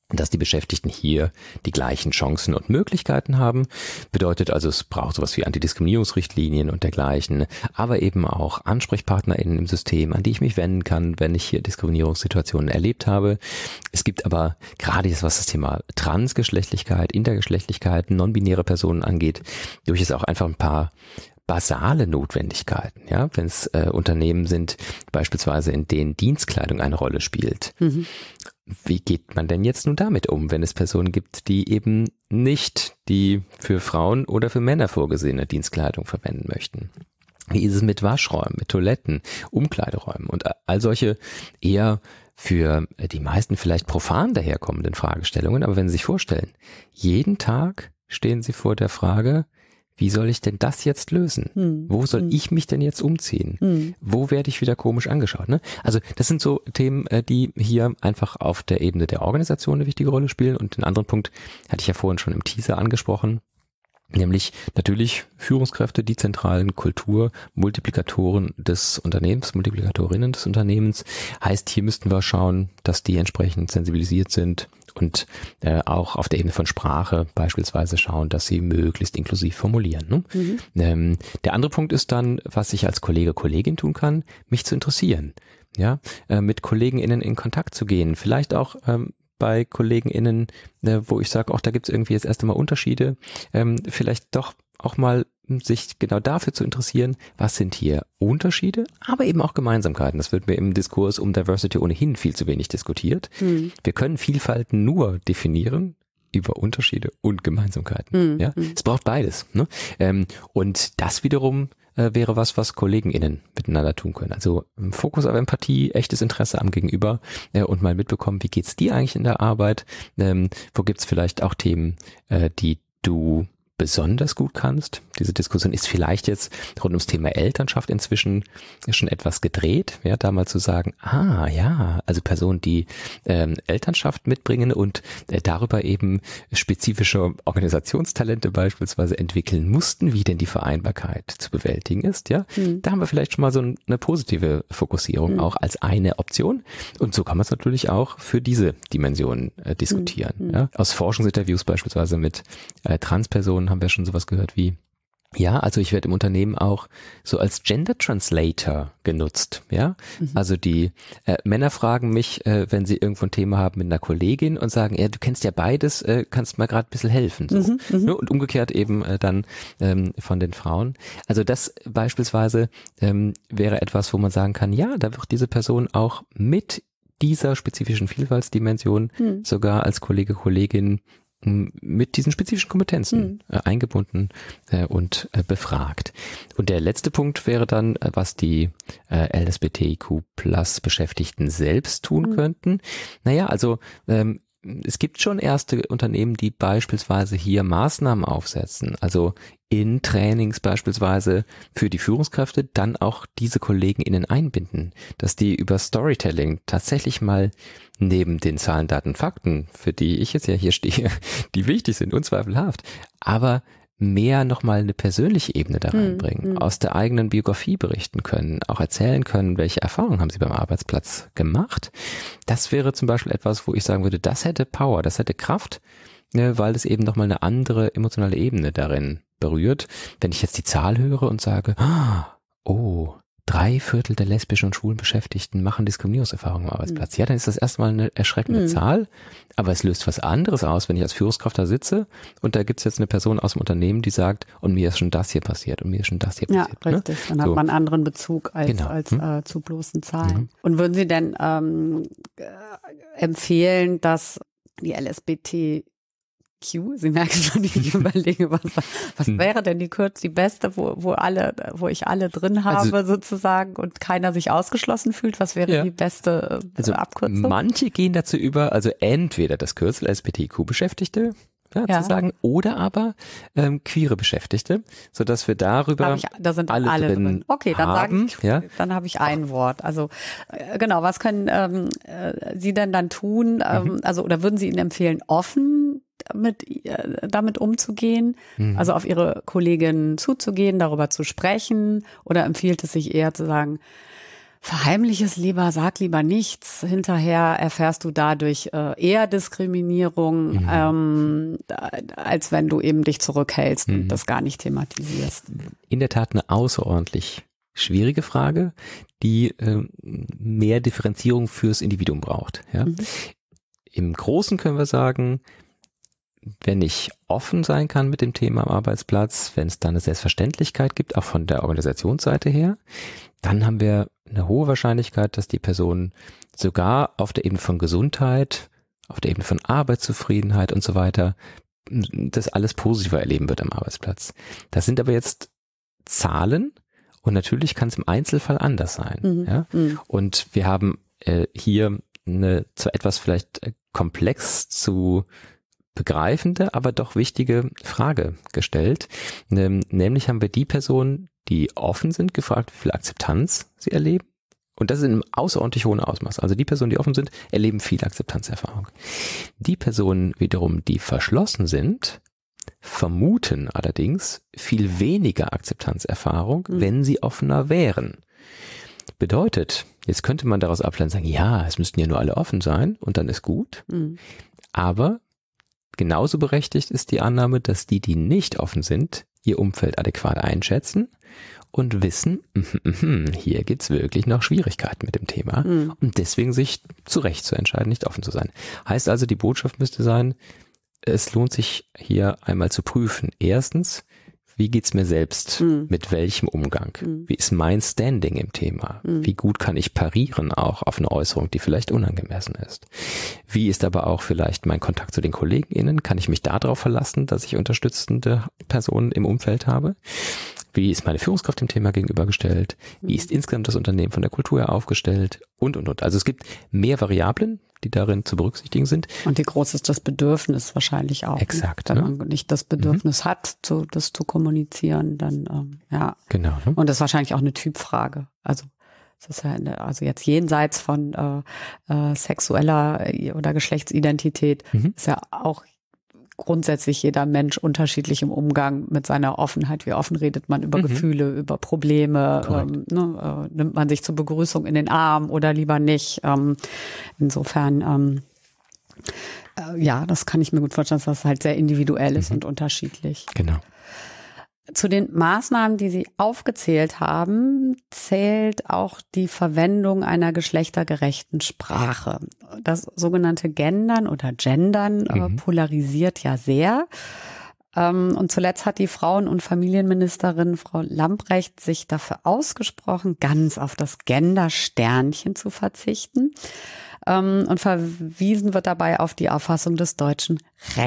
dass die Beschäftigten hier die gleichen Chancen und Möglichkeiten haben. Bedeutet also, es braucht sowas wie Antidiskriminierungsrichtlinien und dergleichen, aber eben auch AnsprechpartnerInnen im System, an die ich mich wenden kann, wenn ich hier Diskriminierungssituationen erlebt habe. Es gibt aber gerade jetzt, was das Thema Transgeschlechtlichkeit, Intergeschlechtlichkeit, non-binäre Personen angeht, durchaus auch einfach ein paar basale Notwendigkeiten, ja, wenn es äh, Unternehmen sind, beispielsweise in denen Dienstkleidung eine Rolle spielt. Mhm. Wie geht man denn jetzt nun damit um, wenn es Personen gibt, die eben nicht die für Frauen oder für Männer vorgesehene Dienstkleidung verwenden möchten? Wie ist es mit Waschräumen, mit Toiletten, Umkleideräumen und all solche eher für die meisten vielleicht profan daherkommenden Fragestellungen? Aber wenn Sie sich vorstellen, jeden Tag stehen Sie vor der Frage, wie soll ich denn das jetzt lösen? Hm. Wo soll hm. ich mich denn jetzt umziehen? Hm. Wo werde ich wieder komisch angeschaut? Ne? Also das sind so Themen, die hier einfach auf der Ebene der Organisation eine wichtige Rolle spielen. Und den anderen Punkt hatte ich ja vorhin schon im Teaser angesprochen, nämlich natürlich Führungskräfte, die zentralen Kulturmultiplikatoren des Unternehmens, Multiplikatorinnen des Unternehmens. Heißt, hier müssten wir schauen, dass die entsprechend sensibilisiert sind und äh, auch auf der Ebene von Sprache beispielsweise schauen, dass sie möglichst inklusiv formulieren. Ne? Mhm. Ähm, der andere Punkt ist dann, was ich als Kollege, Kollegin tun kann, mich zu interessieren, ja, äh, mit KollegenInnen in Kontakt zu gehen, vielleicht auch ähm, bei KollegenInnen, äh, wo ich sage, auch da gibt es irgendwie jetzt erst einmal Unterschiede, ähm, vielleicht doch auch mal sich genau dafür zu interessieren, was sind hier Unterschiede, aber eben auch Gemeinsamkeiten. Das wird mir im Diskurs um Diversity ohnehin viel zu wenig diskutiert. Hm. Wir können Vielfalt nur definieren über Unterschiede und Gemeinsamkeiten. Hm. Ja, hm. Es braucht beides. Ne? Ähm, und das wiederum äh, wäre was, was KollegInnen miteinander tun können. Also Fokus auf Empathie, echtes Interesse am Gegenüber äh, und mal mitbekommen, wie geht's dir eigentlich in der Arbeit? Ähm, wo gibt's vielleicht auch Themen, äh, die du besonders gut kannst. Diese Diskussion ist vielleicht jetzt rund ums Thema Elternschaft inzwischen schon etwas gedreht, ja, da mal zu sagen, ah ja, also Personen, die ähm, Elternschaft mitbringen und äh, darüber eben spezifische Organisationstalente beispielsweise entwickeln mussten, wie denn die Vereinbarkeit zu bewältigen ist, ja, mhm. da haben wir vielleicht schon mal so eine positive Fokussierung mhm. auch als eine Option und so kann man es natürlich auch für diese Dimension äh, diskutieren. Mhm. Ja. Aus Forschungsinterviews beispielsweise mit äh, Transpersonen haben wir schon sowas gehört wie, ja, also ich werde im Unternehmen auch so als Gender Translator genutzt, ja, mhm. also die äh, Männer fragen mich, äh, wenn sie irgendwo ein Thema haben mit einer Kollegin und sagen, ja, du kennst ja beides, äh, kannst mal gerade ein bisschen helfen, so. Mhm, mhm. Und umgekehrt eben äh, dann ähm, von den Frauen. Also das beispielsweise ähm, wäre etwas, wo man sagen kann, ja, da wird diese Person auch mit dieser spezifischen Vielfaltsdimension mhm. sogar als Kollege, Kollegin mit diesen spezifischen Kompetenzen mhm. äh, eingebunden äh, und äh, befragt. Und der letzte Punkt wäre dann, äh, was die äh, L S B T I Q Plus Beschäftigten selbst tun mhm. könnten. Naja, also ähm, es gibt schon erste Unternehmen, die beispielsweise hier Maßnahmen aufsetzen, also in Trainings beispielsweise für die Führungskräfte dann auch diese KollegenInnen einbinden, dass die über Storytelling tatsächlich mal neben den Zahlen, Daten, Fakten, für die ich jetzt ja hier stehe, die wichtig sind, unzweifelhaft, aber mehr nochmal eine persönliche Ebene da reinbringen, mhm. aus der eigenen Biografie berichten können, auch erzählen können, welche Erfahrungen haben sie beim Arbeitsplatz gemacht. Das wäre zum Beispiel etwas, wo ich sagen würde, das hätte Power, das hätte Kraft, weil es eben nochmal eine andere emotionale Ebene darin berührt. Wenn ich jetzt die Zahl höre und sage, oh, drei Viertel der lesbischen und schwulen Beschäftigten machen Diskriminierungserfahrungen am Arbeitsplatz. Mhm. Ja, dann ist das erstmal eine erschreckende mhm. Zahl, aber es löst was anderes aus, wenn ich als Führungskraft da sitze und da gibt es jetzt eine Person aus dem Unternehmen, die sagt, und mir ist schon das hier passiert und mir ist schon das hier passiert. Ja, richtig. Ne? Dann hat so. man einen anderen Bezug als, genau. als hm? äh, zu bloßen Zahlen. Mhm. Und würden Sie denn ähm, äh, empfehlen, dass die L S B T Q, Sie merken schon, ich überlege, was, was hm. wäre denn die Kürze, die beste, wo, wo alle, wo ich alle drin habe also, sozusagen und keiner sich ausgeschlossen fühlt, was wäre ja. die beste äh, also Abkürzung? Manche gehen dazu über, also entweder das Kürzel L S B T Q-Beschäftigte, ja, ja. zu sagen, oder aber ähm, queere Beschäftigte, so dass wir darüber ich, da sind alle, alle drin, drin. Okay, dann haben, sage ich, ja? dann habe ich ein Wort. Also äh, genau, was können ähm, äh, Sie denn dann tun? Ähm, mhm. Also oder würden Sie Ihnen empfehlen, offen damit, äh, damit umzugehen, mhm. also auf Ihre Kolleginnen zuzugehen, darüber zu sprechen, oder empfiehlt es sich eher zu sagen, Verheimlich es lieber, sag lieber nichts. Hinterher erfährst du dadurch äh, eher Diskriminierung, mhm. ähm, als wenn du eben dich zurückhältst mhm. und das gar nicht thematisierst. In der Tat eine außerordentlich schwierige Frage, die äh, mehr Differenzierung fürs Individuum braucht. Ja? Mhm. Im Großen können wir sagen, wenn ich offen sein kann mit dem Thema am Arbeitsplatz, wenn es da eine Selbstverständlichkeit gibt, auch von der Organisationsseite her, dann haben wir eine hohe Wahrscheinlichkeit, dass die Person sogar auf der Ebene von Gesundheit, auf der Ebene von Arbeitszufriedenheit und so weiter, das alles positiver erleben wird am Arbeitsplatz. Das sind aber jetzt Zahlen und natürlich kann es im Einzelfall anders sein. Mhm. Ja? Mhm. Und wir haben äh, hier eine zwar etwas vielleicht komplex zu begreifende, aber doch wichtige Frage gestellt. Ähm, nämlich haben wir die Personen, die offen sind, gefragt, wie viel Akzeptanz sie erleben. Und das ist in einem außerordentlich hohen Ausmaß. Also die Personen, die offen sind, erleben viel Akzeptanzerfahrung. Die Personen wiederum, die verschlossen sind, vermuten allerdings viel weniger Akzeptanzerfahrung, mhm. wenn sie offener wären. Bedeutet, jetzt könnte man daraus ableiten sagen, ja, es müssten ja nur alle offen sein und dann ist gut. Mhm. Aber genauso berechtigt ist die Annahme, dass die, die nicht offen sind, ihr Umfeld adäquat einschätzen und wissen, hier gibt's wirklich noch Schwierigkeiten mit dem Thema mhm. und deswegen sich zu Recht zu entscheiden, nicht offen zu sein. Heißt also, die Botschaft müsste sein, es lohnt sich hier einmal zu prüfen. Erstens, wie geht's mir selbst? Mhm. Mit welchem Umgang? Mhm. Wie ist mein Standing im Thema? Mhm. Wie gut kann ich parieren auch auf eine Äußerung, die vielleicht unangemessen ist? Wie ist aber auch vielleicht mein Kontakt zu den KollegInnen? Kann ich mich darauf verlassen, dass ich unterstützende Personen im Umfeld habe? Wie ist meine Führungskraft dem Thema gegenübergestellt? Wie ist insgesamt das Unternehmen von der Kultur her aufgestellt? Und, und, und. Also es gibt mehr Variablen, die darin zu berücksichtigen sind. Und wie groß ist das Bedürfnis wahrscheinlich auch? Exakt. Wenn ne? man nicht das Bedürfnis mhm. hat, zu, das zu kommunizieren, dann ähm, ja. Genau. Ne? Und das ist wahrscheinlich auch eine Typfrage. Also das ist ja eine, also jetzt jenseits von äh, äh, sexueller oder Geschlechtsidentität mhm. ist ja auch grundsätzlich jeder Mensch unterschiedlich im Umgang mit seiner Offenheit. Wie offen redet man über mhm. Gefühle, über Probleme? Ähm, ne, äh, nimmt man sich zur Begrüßung in den Arm oder lieber nicht? Ähm, insofern, ähm, äh, ja, das kann ich mir gut vorstellen, dass das halt sehr individuell ist mhm. und unterschiedlich. Genau. Zu den Maßnahmen, die Sie aufgezählt haben, zählt auch die Verwendung einer geschlechtergerechten Sprache. Das sogenannte Gendern oder Gendern mhm. äh, polarisiert ja sehr. Ähm, und zuletzt hat die Frauen- und Familienministerin Frau Lambrecht sich dafür ausgesprochen, ganz auf das Gender-Sternchen zu verzichten. Und verwiesen wird dabei auf die Auffassung des Deutschen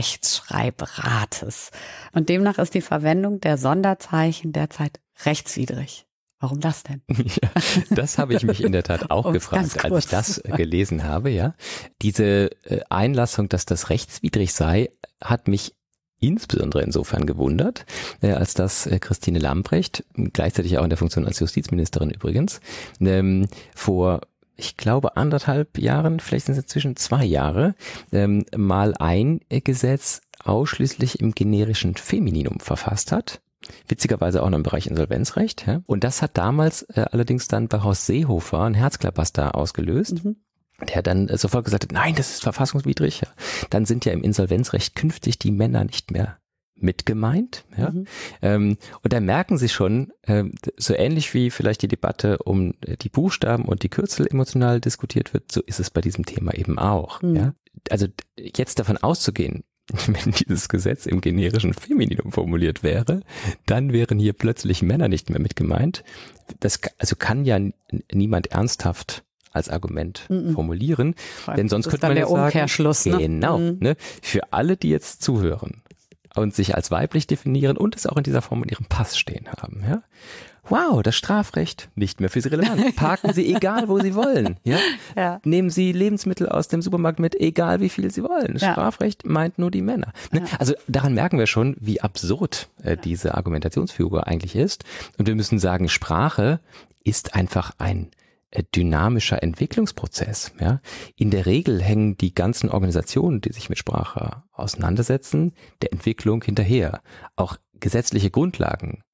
Rechtschreibrates. Und demnach ist die Verwendung der Sonderzeichen derzeit rechtswidrig. Warum das denn? Ja, das habe ich mich in der Tat auch gefragt, als ich das gelesen habe. Ja, diese Einlassung, dass das rechtswidrig sei, hat mich insbesondere insofern gewundert, äh, als dass äh, Christine Lambrecht, gleichzeitig auch in der Funktion als Justizministerin übrigens, ähm, vor ich glaube, anderthalb Jahren, vielleicht sind es inzwischen zwei Jahre, ähm, mal ein Gesetz ausschließlich im generischen Femininum verfasst hat. Witzigerweise auch noch im Bereich Insolvenzrecht. Ja? Und das hat damals äh, allerdings dann bei Horst Seehofer ein Herzklabaster ausgelöst. Mhm. Der dann äh, sofort gesagt hat, nein, das ist verfassungswidrig. Ja. Dann sind ja im Insolvenzrecht künftig die Männer nicht mehr mit gemeint. Ja? Mhm. Ähm, und da merken Sie schon, ähm, so ähnlich wie vielleicht die Debatte um die Buchstaben und die Kürzel emotional diskutiert wird, so ist es bei diesem Thema eben auch. Mhm. Ja? Also jetzt davon auszugehen, wenn dieses Gesetz im generischen Femininum formuliert wäre, dann wären hier plötzlich Männer nicht mehr mit gemeint. Das also kann ja n- niemand ernsthaft als Argument mm-mm. formulieren, denn sonst könnte man ja sagen, ne? genau, mm. ne, für alle, die jetzt zuhören und sich als weiblich definieren und es auch in dieser Form in ihrem Pass stehen haben, ja. Wow, das Strafrecht nicht mehr für Sie relevant. Parken Sie egal, wo Sie wollen. Ja? Ja. Nehmen Sie Lebensmittel aus dem Supermarkt mit, egal wie viel Sie wollen. Ja. Strafrecht meint nur die Männer. Ne? Ja. Also daran merken wir schon, wie absurd äh, diese Argumentationsfigur eigentlich ist. Und wir müssen sagen, Sprache ist einfach ein äh, dynamischer Entwicklungsprozess. Ja? In der Regel hängen die ganzen Organisationen, die sich mit Sprache auseinandersetzen, der Entwicklung hinterher. Auch gesetzliche Grundlagen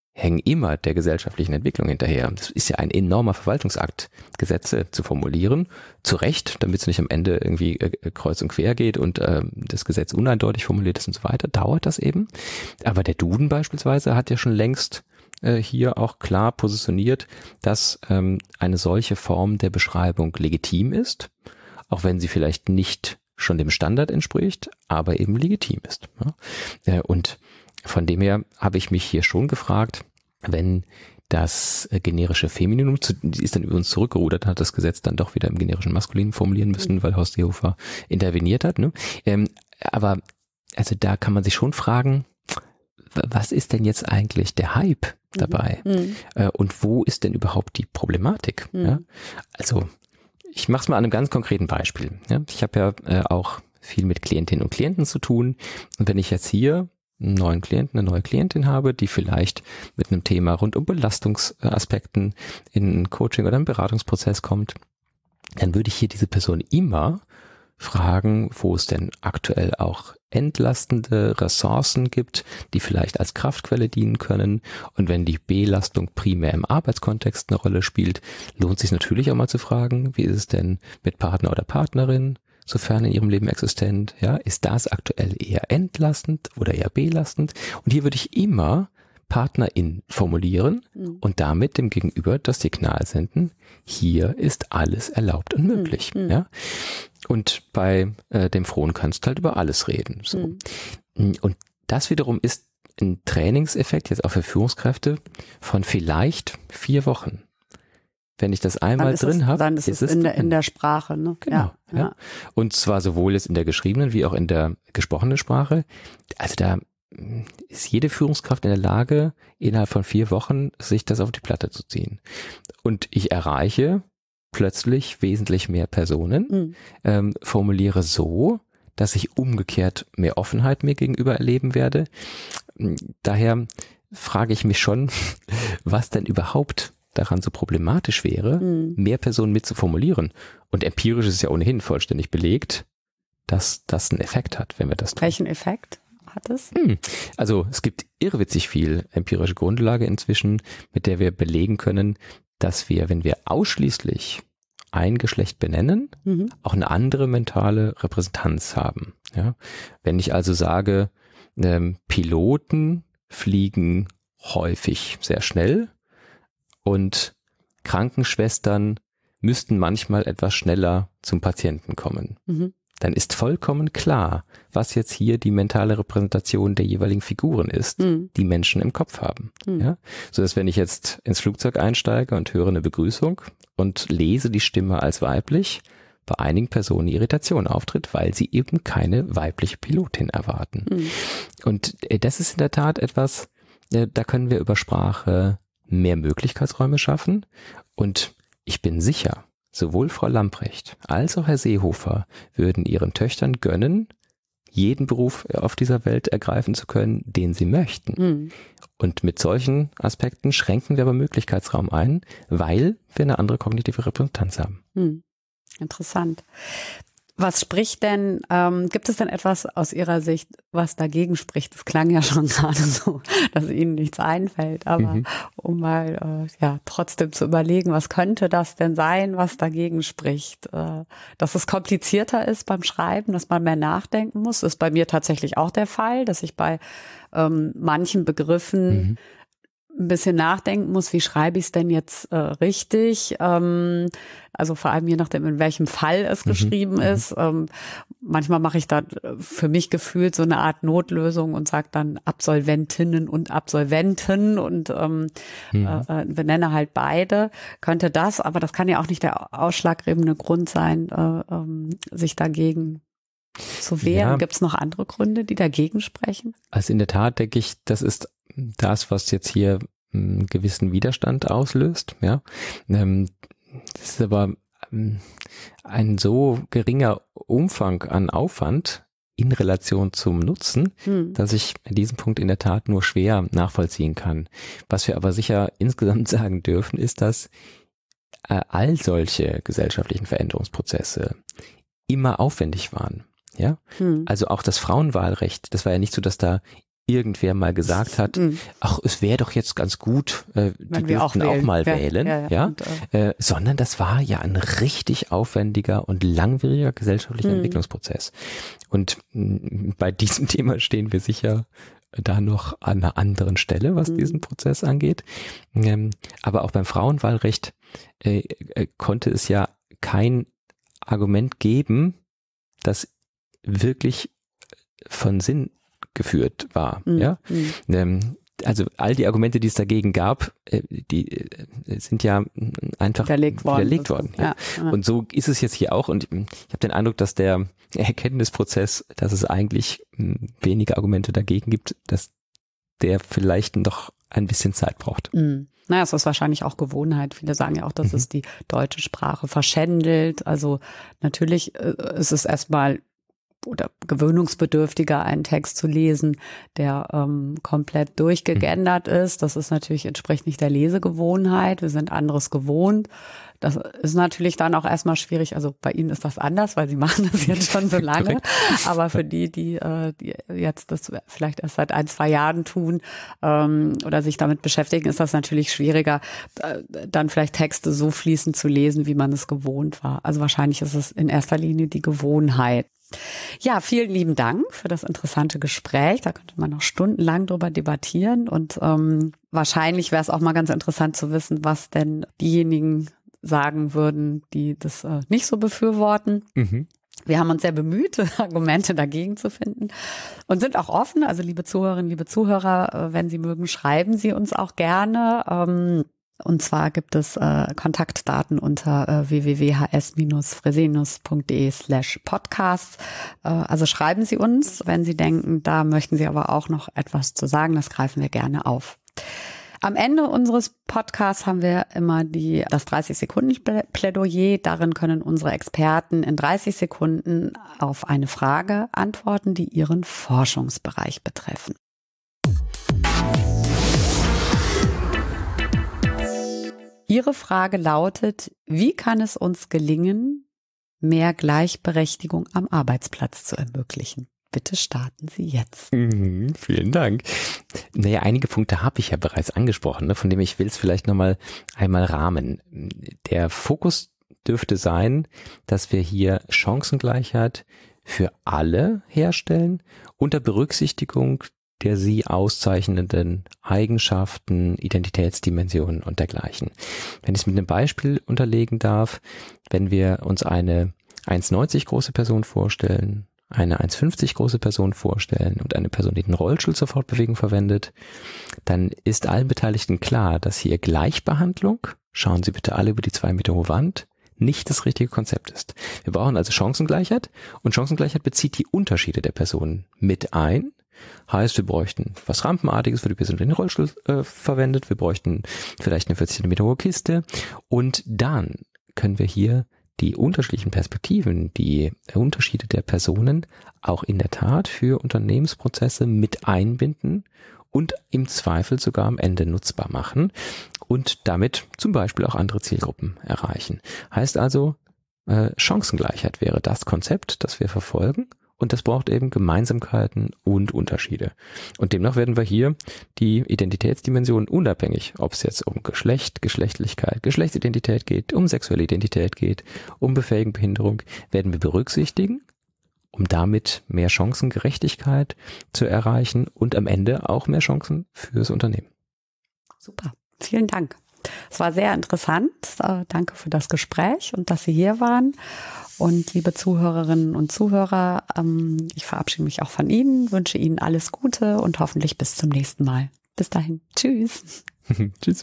hängen immer der gesellschaftlichen Entwicklung hinterher. Das ist ja ein enormer Verwaltungsakt, Gesetze zu formulieren, zu Recht, damit es nicht am Ende irgendwie äh, kreuz und quer geht und äh, das Gesetz uneindeutig formuliert ist und so weiter, dauert das eben. Aber der Duden beispielsweise hat ja schon längst äh, hier auch klar positioniert, dass ähm, eine solche Form der Beschreibung legitim ist, auch wenn sie vielleicht nicht schon dem Standard entspricht, aber eben legitim ist. Ja? Äh, und von dem her habe ich mich hier schon gefragt, wenn das äh, generische Femininum, zu, die ist dann übrigens zurückgerudert, hat das Gesetz dann doch wieder im generischen Maskulin formulieren müssen, mhm. weil Horst Seehofer interveniert hat. Ne? Ähm, aber also da kann man sich schon fragen, was ist denn jetzt eigentlich der Hype dabei? Mhm. Äh, und wo ist denn überhaupt die Problematik? Mhm. Ja? Also ich mache es mal an einem ganz konkreten Beispiel. Ja? Ich habe ja äh, auch viel mit Klientinnen und Klienten zu tun. Und wenn ich jetzt hier einen neuen Klienten, eine neue Klientin habe, die vielleicht mit einem Thema rund um Belastungsaspekten in ein Coaching oder einen Beratungsprozess kommt, dann würde ich hier diese Person immer fragen, wo es denn aktuell auch entlastende Ressourcen gibt, die vielleicht als Kraftquelle dienen können. Und wenn die Belastung primär im Arbeitskontext eine Rolle spielt, lohnt es sich natürlich auch mal zu fragen, wie ist es denn mit Partner oder Partnerin, sofern in ihrem Leben existent, ja, ist das aktuell eher entlastend oder eher belastend? Und hier würde ich immer Partnerin formulieren mhm. und damit dem Gegenüber das Signal senden, hier ist alles erlaubt und möglich, mhm. ja. Und bei äh, dem Frohen kannst du halt über alles reden. So. Mhm. Und das wiederum ist ein Trainingseffekt, jetzt auch für Führungskräfte, von vielleicht vier Wochen. Wenn ich das einmal drin habe, dann ist, ist es in der, in der Sprache. Ne? Genau. Ja, ja. Ja. Und zwar sowohl jetzt in der geschriebenen wie auch in der gesprochenen Sprache. Also da ist jede Führungskraft in der Lage, innerhalb von vier Wochen sich das auf die Platte zu ziehen. Und ich erreiche plötzlich wesentlich mehr Personen, mhm. ähm, formuliere so, dass ich umgekehrt mehr Offenheit mir gegenüber erleben werde. Daher frage ich mich schon, was denn überhaupt daran so problematisch wäre, mhm. mehr Personen mit zu formulieren. Und empirisch ist es ja ohnehin vollständig belegt, dass das einen Effekt hat, wenn wir das tun. Welchen Effekt hat es? Hm. Also es gibt irrwitzig viel empirische Grundlage inzwischen, mit der wir belegen können, dass wir, wenn wir ausschließlich ein Geschlecht benennen, mhm. auch eine andere mentale Repräsentanz haben. Ja? Wenn ich also sage, ähm, Piloten fliegen häufig sehr schnell, und Krankenschwestern müssten manchmal etwas schneller zum Patienten kommen. Mhm. Dann ist vollkommen klar, was jetzt hier die mentale Repräsentation der jeweiligen Figuren ist, mhm. die Menschen im Kopf haben. Mhm. Ja? So dass wenn ich jetzt ins Flugzeug einsteige und höre eine Begrüßung und lese die Stimme als weiblich, bei einigen Personen die Irritation auftritt, weil sie eben keine weibliche Pilotin erwarten. Mhm. Und das ist in der Tat etwas, da können wir über Sprache mehr Möglichkeitsräume schaffen und ich bin sicher, sowohl Frau Lamprecht als auch Herr Seehofer würden ihren Töchtern gönnen, jeden Beruf auf dieser Welt ergreifen zu können, den sie möchten. Mhm. Und mit solchen Aspekten schränken wir aber Möglichkeitsraum ein, weil wir eine andere kognitive Repräsentanz haben. Mhm. Interessant. Was spricht denn, ähm, gibt es denn etwas aus Ihrer Sicht, was dagegen spricht? Das klang ja schon gerade so, dass Ihnen nichts einfällt, aber mhm. um mal äh, ja trotzdem zu überlegen, was könnte das denn sein, was dagegen spricht? Äh, dass es komplizierter ist beim Schreiben, dass man mehr nachdenken muss, ist bei mir tatsächlich auch der Fall, dass ich bei ähm, manchen Begriffen mhm. ein bisschen nachdenken muss, wie schreibe ich es denn jetzt äh, richtig? Ähm, also vor allem je nachdem, in welchem Fall es mhm. geschrieben mhm. ist. Ähm, manchmal mache ich da für mich gefühlt so eine Art Notlösung und sage dann Absolventinnen und Absolventen und ähm, mhm. äh, benenne halt beide. Könnte das, aber das kann ja auch nicht der ausschlaggebende Grund sein, äh, ähm, sich dagegen zu wehren. Ja. Gibt es noch andere Gründe, die dagegen sprechen? Also in der Tat denke ich, das ist das, was jetzt hier einen gewissen Widerstand auslöst, ja. Das ist aber ein so geringer Umfang an Aufwand in Relation zum Nutzen, hm. dass ich diesen Punkt in der Tat nur schwer nachvollziehen kann. Was wir aber sicher insgesamt sagen dürfen, ist, dass all solche gesellschaftlichen Veränderungsprozesse immer aufwendig waren. Ja, hm. also auch das Frauenwahlrecht, das war ja nicht so, dass da irgendwer mal gesagt hat, mhm. ach, es wäre doch jetzt ganz gut, äh, die dürften auch, auch mal ja, wählen, ja, ja, ja? Und, äh, äh, sondern das war ja ein richtig aufwendiger und langwieriger gesellschaftlicher mhm. Entwicklungsprozess. Und mh, bei diesem Thema stehen wir sicher da noch an einer anderen Stelle, was mhm. diesen Prozess angeht. Ähm, aber auch beim Frauenwahlrecht äh, äh, konnte es ja kein Argument geben, das wirklich von Sinn geführt war. Mhm. Ja? Mhm. Ähm, also all die Argumente, die es dagegen gab, äh, die äh, sind ja einfach widerlegt worden. Widerlegt worden ja. Ja. Und so ist es jetzt hier auch. Und ich habe den Eindruck, dass der Erkenntnisprozess, dass es eigentlich mh, wenige Argumente dagegen gibt, dass der vielleicht noch ein bisschen Zeit braucht. Mhm. Naja, es ist wahrscheinlich auch Gewohnheit. Viele sagen ja auch, dass mhm. es die deutsche Sprache verschändelt. Also natürlich äh, ist es erstmal oder gewöhnungsbedürftiger, einen Text zu lesen, der ähm, komplett durchgegendert mhm. ist. Das ist natürlich, entspricht nicht der Lesegewohnheit. Wir sind anderes gewohnt. Das ist natürlich dann auch erstmal schwierig. Also bei Ihnen ist das anders, weil Sie machen das jetzt schon so lange. Aber für die, die, äh, die jetzt das vielleicht erst seit ein, zwei Jahren tun ähm, oder sich damit beschäftigen, ist das natürlich schwieriger, äh, dann vielleicht Texte so fließend zu lesen, wie man es gewohnt war. Also wahrscheinlich ist es in erster Linie die Gewohnheit. Ja, vielen lieben Dank für das interessante Gespräch. Da könnte man noch stundenlang drüber debattieren und ähm, wahrscheinlich wäre es auch mal ganz interessant zu wissen, was denn diejenigen sagen würden, die das äh, nicht so befürworten. Mhm. Wir haben uns sehr bemüht, Argumente dagegen zu finden und sind auch offen. Also liebe Zuhörerinnen, liebe Zuhörer, äh, wenn Sie mögen, schreiben Sie uns auch gerne. Ähm, Und zwar gibt es äh, Kontaktdaten unter äh, w w w punkt h s bindestrich fresenius punkt d e slash podcast. Äh, also schreiben Sie uns, wenn Sie denken, da möchten Sie aber auch noch etwas zu sagen. Das greifen wir gerne auf. Am Ende unseres Podcasts haben wir immer die, das dreißig-Sekunden-Plädoyer. Darin können unsere Experten in dreißig Sekunden auf eine Frage antworten, die ihren Forschungsbereich betreffen. Ihre Frage lautet, wie kann es uns gelingen, mehr Gleichberechtigung am Arbeitsplatz zu ermöglichen? Bitte starten Sie jetzt. Mhm, vielen Dank. Naja, einige Punkte habe ich ja bereits angesprochen, ne, von dem ich will es vielleicht nochmal einmal rahmen. Der Fokus dürfte sein, dass wir hier Chancengleichheit für alle herstellen, unter Berücksichtigung der sie auszeichnenden Eigenschaften, Identitätsdimensionen und dergleichen. Wenn ich es mit einem Beispiel unterlegen darf, wenn wir uns eine eins neunzig große Person vorstellen, eine eins fünfzig große Person vorstellen und eine Person, die den Rollstuhl zur Fortbewegung verwendet, dann ist allen Beteiligten klar, dass hier Gleichbehandlung, schauen Sie bitte alle über die zwei Meter hohe Wand, nicht das richtige Konzept ist. Wir brauchen also Chancengleichheit und Chancengleichheit bezieht die Unterschiede der Personen mit ein. Heißt, wir bräuchten was Rampenartiges für die Person, die den Rollstuhl äh, verwendet. Wir bräuchten vielleicht eine vierzig Zentimeter hohe Kiste. Und dann können wir hier die unterschiedlichen Perspektiven, die Unterschiede der Personen auch in der Tat für Unternehmensprozesse mit einbinden und im Zweifel sogar am Ende nutzbar machen und damit zum Beispiel auch andere Zielgruppen erreichen. Heißt also, äh, Chancengleichheit wäre das Konzept, das wir verfolgen. Und das braucht eben Gemeinsamkeiten und Unterschiede. Und demnach werden wir hier die Identitätsdimensionen unabhängig, ob es jetzt um Geschlecht, Geschlechtlichkeit, Geschlechtsidentität geht, um sexuelle Identität geht, um Befähigung, Behinderung, werden wir berücksichtigen, um damit mehr Chancengerechtigkeit zu erreichen und am Ende auch mehr Chancen fürs Unternehmen. Super, vielen Dank. Es war sehr interessant. Danke für das Gespräch und dass Sie hier waren. Und liebe Zuhörerinnen und Zuhörer, ich verabschiede mich auch von Ihnen, wünsche Ihnen alles Gute und hoffentlich bis zum nächsten Mal. Bis dahin. Tschüss. Tschüss.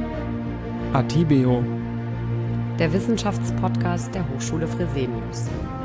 Atibeo, der Wissenschaftspodcast der Hochschule Fresenius.